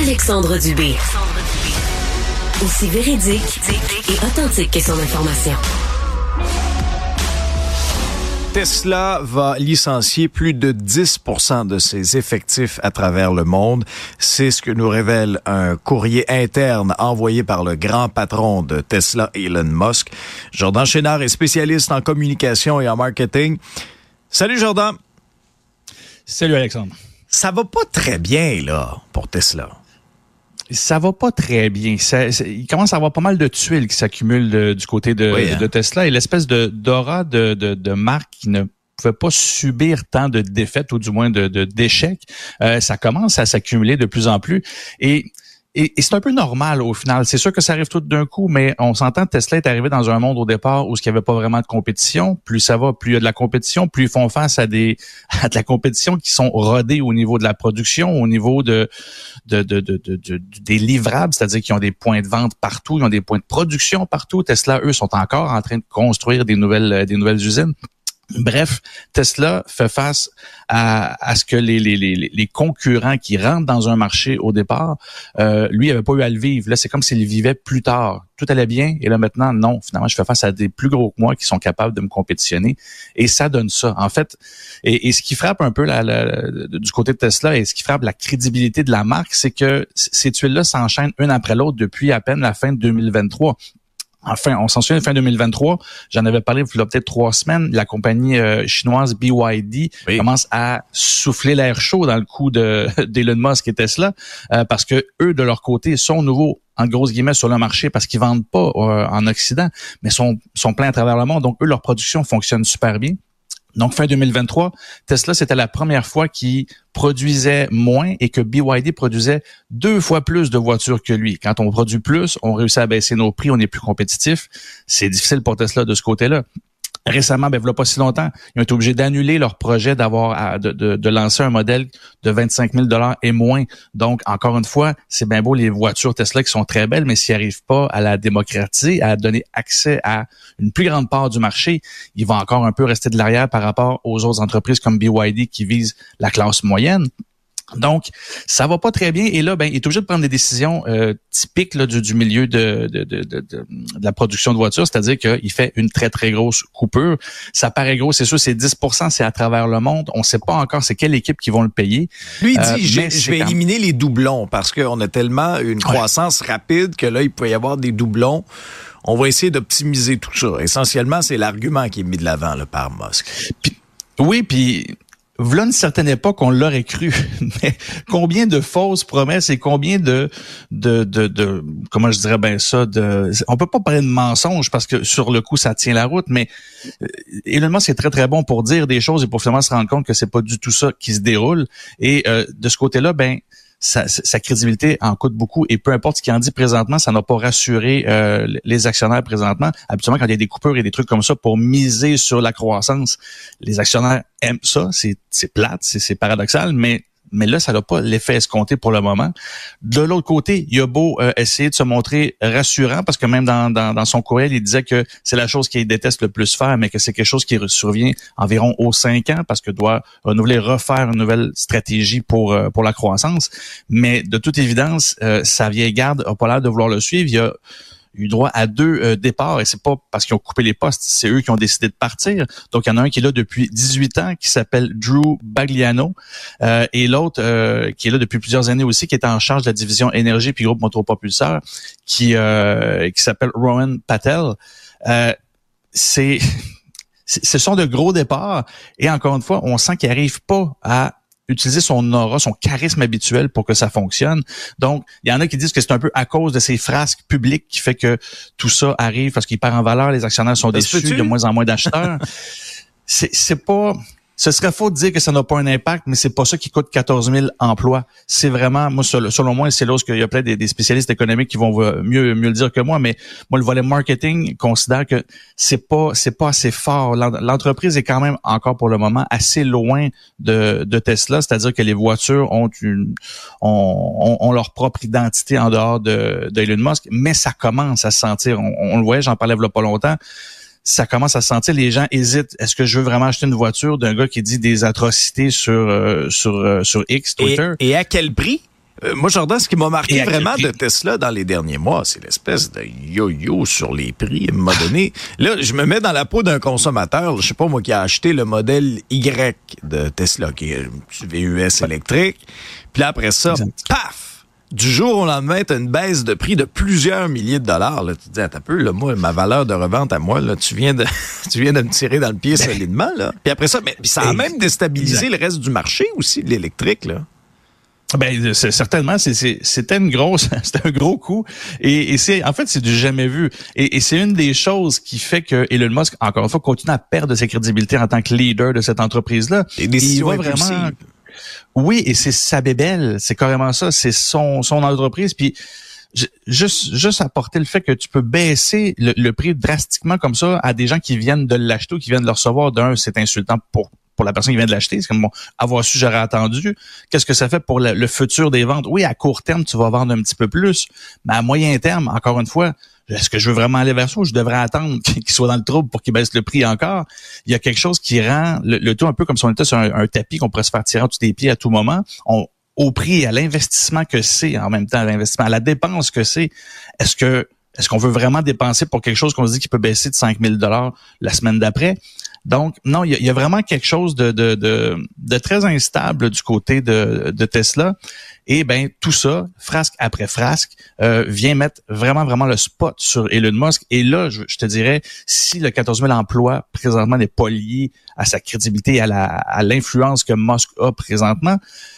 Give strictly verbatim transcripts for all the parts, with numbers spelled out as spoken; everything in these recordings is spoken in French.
Alexandre Dubé. Aussi véridique et authentique que son information. Tesla va licencier plus de dix pour cent de ses effectifs à travers le monde. C'est ce que nous révèle un courrier interne envoyé par le grand patron de Tesla, Elon Musk. Jordan Chénard est spécialiste en communication et en marketing. Salut Jordan. Salut Alexandre. Ça va pas très bien là pour Tesla. Ça va pas très bien. Ça, ça, il commence à avoir pas mal de tuiles qui s'accumulent de, du côté de, oui, hein? de Tesla et l'espèce de d'aura de, de, de marque qui ne pouvait pas subir tant de défaites ou du moins de, de d'échecs. Euh, ça commence à s'accumuler de plus en plus et Et, et c'est un peu normal au final. C'est sûr que ça arrive tout d'un coup, mais on s'entend que Tesla est arrivé dans un monde au départ où il n'y avait pas vraiment de compétition. Plus ça va, plus il y a de la compétition, plus ils font face à des à de la compétition qui sont rodées au niveau de la production, au niveau de de de de, de, de des livrables, c'est-à-dire qu'ils ont des points de vente partout, ils ont des points de production partout. Tesla, eux, sont encore en train de construire des nouvelles des nouvelles usines. Bref, Tesla fait face à, à ce que les, les, les, les concurrents qui rentrent dans un marché au départ, euh, lui, il n'avait pas eu à le vivre. Là, c'est comme s'il vivait plus tard. Tout allait bien et là maintenant, non. Finalement, je fais face à des plus gros que moi qui sont capables de me compétitionner et ça donne ça. En fait, et, et ce qui frappe un peu la, la, du côté de Tesla et ce qui frappe la crédibilité de la marque, c'est que ces tuiles-là s'enchaînent une après l'autre depuis à peine la fin de deux mille vingt-trois. Enfin, on s'en souvient, fin deux mille vingt-trois, j'en avais parlé il y a peut-être trois semaines, la compagnie euh, chinoise B Y D oui. commence à souffler l'air chaud dans le cou de d'Elon Musk et Tesla, euh, parce que eux, de leur côté, sont nouveaux, en grosses guillemets, sur le marché parce qu'ils vendent pas euh, en Occident, mais sont, sont pleins à travers le monde. Donc, eux, leur production fonctionne super bien. Donc, fin deux mille vingt-trois, Tesla, c'était la première fois qu'il produisait moins et que B Y D produisait deux fois plus de voitures que lui. Quand on produit plus, on réussit à baisser nos prix, on est plus compétitif. C'est difficile pour Tesla de ce côté-là. Récemment, ben, il n'y a pas si longtemps, ils ont été obligés d'annuler leur projet d'avoir de, de, de lancer un modèle de vingt-cinq mille dollars et moins. Donc, encore une fois, c'est bien beau les voitures Tesla qui sont très belles, mais s'ils n'arrivent pas à la démocratiser, à donner accès à une plus grande part du marché, ils vont encore un peu rester de l'arrière par rapport aux autres entreprises comme B Y D qui visent la classe moyenne. Donc, ça va pas très bien. Et là, ben, il est obligé de prendre des décisions euh, typiques là, du, du milieu de, de, de, de, de la production de voitures, c'est-à-dire qu'il fait une très, très grosse coupure. Ça paraît gros, c'est sûr, c'est dix pour cent, c'est à travers le monde. On sait pas encore c'est quelle équipe qui vont le payer. Lui, il dit, euh, je, je vais quand... éliminer les doublons parce qu'on a tellement une croissance ouais. rapide que là, il peut y avoir des doublons. On va essayer d'optimiser tout ça. Essentiellement, c'est l'argument qui est mis de l'avant là, par Musk. Puis, oui, puis... V'là une certaine époque, on l'aurait cru. Mais combien de fausses promesses et combien de, de, de, de, comment je dirais bien ça, de, on peut pas parler de mensonges parce que sur le coup, ça tient la route, mais Elon Musk est très, très bon pour dire des choses et pour finalement se rendre compte que c'est pas du tout ça qui se déroule. Et, euh, de ce côté-là, ben, Sa, sa crédibilité en coûte beaucoup et peu importe ce qu'il en dit présentement, ça n'a pas rassuré euh, les actionnaires présentement. Habituellement, quand il y a des coupures et des trucs comme ça pour miser sur la croissance, les actionnaires aiment ça. C'est, c'est plate, c'est, c'est paradoxal, mais mais là, ça n'a pas l'effet escompté pour le moment. De l'autre côté, il a beau euh, essayer de se montrer rassurant, parce que même dans, dans, dans son courriel, il disait que c'est la chose qu'il déteste le plus faire, mais que c'est quelque chose qui survient environ aux cinq ans, parce que doit renouveler, refaire une nouvelle stratégie pour euh, pour la croissance. Mais de toute évidence, euh, sa vieille garde n'a pas l'air de vouloir le suivre. Il a eu droit à deux euh, départs et c'est pas parce qu'ils ont coupé les postes, c'est eux qui ont décidé de partir. Donc, il y en a un qui est là depuis dix-huit ans, qui s'appelle Drew Bagliano, euh, et l'autre euh, qui est là depuis plusieurs années aussi, qui est en charge de la division énergie puis groupe motopropulseur, qui euh, qui s'appelle Rohan Patel. Euh, c'est, ce sont de gros départs et encore une fois, on sent qu'ils n'arrivent pas à utiliser son aura, son charisme habituel pour que ça fonctionne. Donc, il y en a qui disent que c'est un peu à cause de ces frasques publiques qui fait que tout ça arrive parce qu'il perd en valeur, les actionnaires sont déçus, il y a de moins en moins d'acheteurs. c'est, c'est pas... Ce serait faux de dire que ça n'a pas un impact, mais c'est pas ça qui coûte quatorze mille emplois. C'est vraiment, moi, selon moi, c'est là où il y a plein des, des spécialistes économiques qui vont mieux, mieux le dire que moi, mais moi, le volet marketing considère que c'est pas, c'est pas assez fort. L'entreprise est quand même encore pour le moment assez loin de, de Tesla, c'est-à-dire que les voitures ont une, ont, ont leur propre identité en dehors de, de Elon Musk, mais ça commence à se sentir. On, on le voyait, j'en parlais il y a pas longtemps. Ça commence à se sentir, les gens hésitent. Est-ce que je veux vraiment acheter une voiture d'un gars qui dit des atrocités sur euh, sur euh, sur X, Twitter? Et, et à quel prix? Euh, moi, Jordan, ce qui m'a marqué vraiment de Tesla dans les derniers mois, c'est l'espèce de yo-yo sur les prix. À un moment donné, là, je me mets dans la peau d'un consommateur, je sais pas moi, qui a acheté le modèle Y de Tesla, qui est un V U S électrique. Puis là, après ça, exact. Paf! Du jour au lendemain, tu as une baisse de prix de plusieurs milliers de dollars. Là. Tu te dis, attends un peu, là, moi, ma valeur de revente à moi, là, tu viens de tu viens de me tirer dans le pied ben, solidement. Là. Puis après ça, mais, puis ça a même déstabilisé exact. Le reste du marché aussi, de l'électrique. Là. Ben c'est, certainement, c'est, c'est, c'était une grosse, c'était un gros coup, et, et c'est, en fait, c'est du jamais vu, et, et c'est une des choses qui fait que Elon Musk, encore une fois, continue à perdre sa crédibilité en tant que leader de cette entreprise-là. Et il va vraiment, oui, et c'est sa bébelle, c'est carrément ça, c'est son son entreprise, puis juste juste apporter le fait que tu peux baisser le, le prix drastiquement comme ça à des gens qui viennent de l'acheter ou qui viennent de le recevoir. D'un, c'est insultant pour pour la personne qui vient de l'acheter. C'est comme, bon, avoir su, j'aurais attendu. Qu'est-ce que ça fait pour le, le futur des ventes? Oui, à court terme, tu vas vendre un petit peu plus, mais à moyen terme, encore une fois, est-ce que je veux vraiment aller vers ça ou je devrais attendre qu'il soit dans le trouble pour qu'il baisse le prix encore? Il y a quelque chose qui rend le, le tout un peu comme si on était sur un, un tapis qu'on pourrait se faire tirer en dessous des pieds à tout moment. On, au prix et à l'investissement que c'est, en même temps, à l'investissement, à la dépense que c'est, est-ce que est-ce qu'on veut vraiment dépenser pour quelque chose qu'on se dit qui peut baisser de cinq mille dollars la semaine d'après? Donc, non, il y, y a vraiment quelque chose de, de, de, de très instable du côté de, de Tesla. Et ben tout ça, frasque après frasque, euh, vient mettre vraiment, vraiment le spot sur Elon Musk. Et là, je, je te dirais, si le quatorze mille emplois présentement n'est pas lié à sa crédibilité, à, la, à l'influence que Musk a présentement,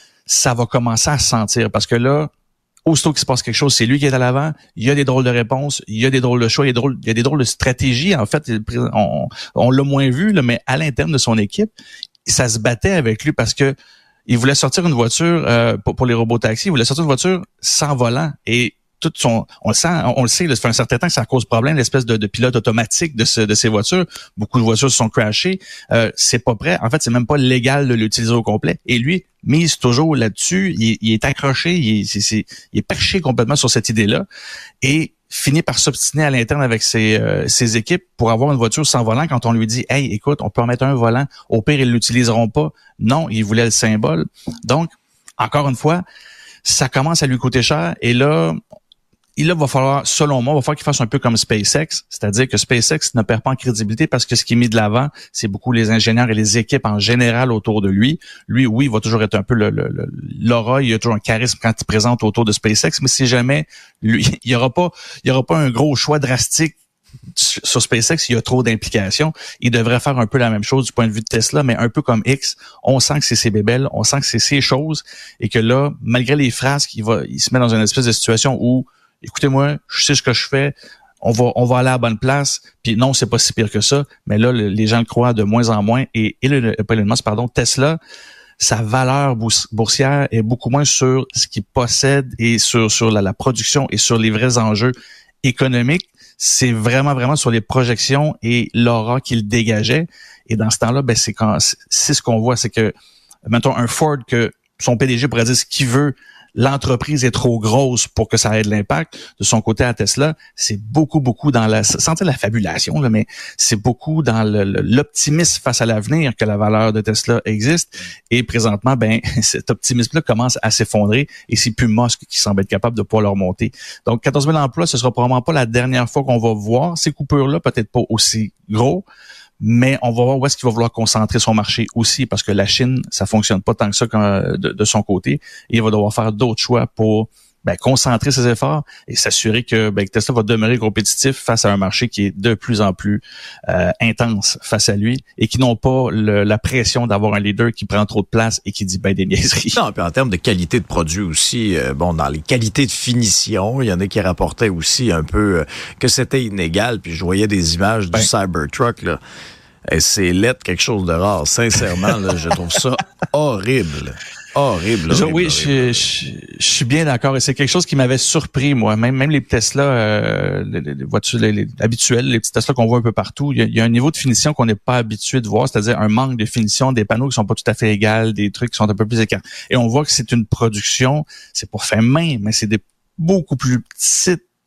ça va commencer à se sentir. Parce que là, aussitôt qu'il se passe quelque chose, c'est lui qui est à l'avant. Il y a des drôles de réponses, il y a des drôles de choix, il y a des drôles, il y a des drôles de stratégies. En fait, on, on l'a moins vu, là, mais à l'interne de son équipe, ça se battait avec lui parce que il voulait sortir une voiture euh, pour, pour les robotaxis. Il voulait sortir une voiture sans volant et tout son, on le sent, on, on le sait, là, ça fait un certain temps que ça cause problème, l'espèce de, de pilote automatique de, ce, de ces voitures. Beaucoup de voitures se sont crashées. Euh, c'est pas prêt. En fait, c'est même pas légal de l'utiliser au complet. Et lui, mise toujours là-dessus. Il, il est accroché, il est, c'est, c'est, il est perché complètement sur cette idée-là et finit par s'obstiner à l'interne avec ses, euh, ses équipes pour avoir une voiture sans volant quand on lui dit « Hey, écoute, on peut en mettre un volant. Au pire, ils l'utiliseront pas. » Non, il voulait le symbole. Donc, encore une fois, ça commence à lui coûter cher. Et là, il là, va falloir, selon moi, va falloir qu'il fasse un peu comme SpaceX, c'est-à-dire que SpaceX ne perd pas en crédibilité parce que ce qui est mis de l'avant, c'est beaucoup les ingénieurs et les équipes en général autour de lui. Lui, oui, il va toujours être un peu le, le, le l'aura, il y a toujours un charisme quand il présente autour de SpaceX, mais si jamais lui, il y aura pas, il y aura pas un gros choix drastique sur SpaceX, il y a trop d'implications. Il devrait faire un peu la même chose du point de vue de Tesla, mais un peu comme X. On sent que c'est ses bébelles, on sent que c'est ses choses, et que là, malgré les frasques, il va, il se met dans une espèce de situation où écoutez-moi, je sais ce que je fais, on va on va aller à la bonne place, puis non, c'est pas si pire que ça, mais là, le, les gens le croient de moins en moins, et Elon, Elon Musk, pardon, Tesla, sa valeur boursière est beaucoup moins sur ce qu'il possède et sur sur la, la production et sur les vrais enjeux économiques, c'est vraiment, vraiment sur les projections et l'aura qu'il dégageait, et dans ce temps-là, ben c'est quand c'est ce qu'on voit, c'est que, mettons, un Ford, que son P D G pourrait dire ce qu'il veut, l'entreprise est trop grosse pour que ça ait de l'impact. De son côté à Tesla, c'est beaucoup, beaucoup dans la, sans dire la fabulation, là, mais c'est beaucoup dans le, l'optimisme face à l'avenir que la valeur de Tesla existe. Et présentement, ben, cet optimisme-là commence à s'effondrer et c'est plus Musk qui semble être capable de pouvoir le remonter. Donc, quatorze mille emplois, ce sera probablement pas la dernière fois qu'on va voir ces coupures-là, peut-être pas aussi gros. Mais on va voir où est-ce qu'il va vouloir concentrer son marché aussi, parce que la Chine, ça fonctionne pas tant que ça de, de son côté. Et il va devoir faire d'autres choix pour ben, concentrer ses efforts et s'assurer que, ben, que Tesla va demeurer compétitif face à un marché qui est de plus en plus euh, intense face à lui et qui n'ont pas le, la pression d'avoir un leader qui prend trop de place et qui dit ben des niaiseries. Non, puis en termes de qualité de produit aussi, euh, bon, dans les qualités de finition, il y en a qui rapportaient aussi un peu euh, que c'était inégal. Puis je voyais des images ben. du Cybertruck, là. Et c'est laid, quelque chose de rare. Sincèrement, là, je trouve ça horrible. Horrible, horrible, je, horrible. Oui, je, je, je suis bien d'accord. Et c'est quelque chose qui m'avait surpris, moi. Même, même les Tesla, euh, les, les voitures les, les, habituelles, les petits Tesla qu'on voit un peu partout, il y a, il y a un niveau de finition qu'on n'est pas habitué de voir, c'est-à-dire un manque de finition, des panneaux qui sont pas tout à fait égales, des trucs qui sont un peu plus écartés. Et on voit que c'est une production, c'est pas fait main, mais c'est des beaucoup plus petites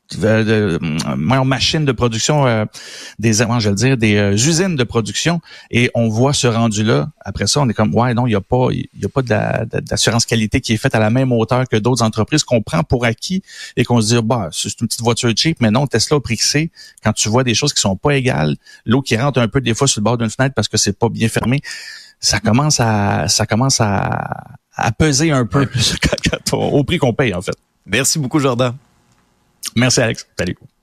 de, de, de machines de production, euh, des, comment je vais le dire, des euh, usines de production, et on voit ce rendu-là. Après ça, on est comme, ouais, non, il y a pas, il y a pas de la, de, d'assurance qualité qui est faite à la même hauteur que d'autres entreprises qu'on prend pour acquis et qu'on se dit, bah, c'est une petite voiture cheap, mais non, Tesla au prix que c'est, quand tu vois des choses qui sont pas égales, l'eau qui rentre un peu des fois sur le bord d'une fenêtre parce que c'est pas bien fermé, ça commence à, ça commence à, à peser un peu ouais. quand, quand on, au prix qu'on paye, en fait. Merci beaucoup, Jordan. Merci, Alex. Salut.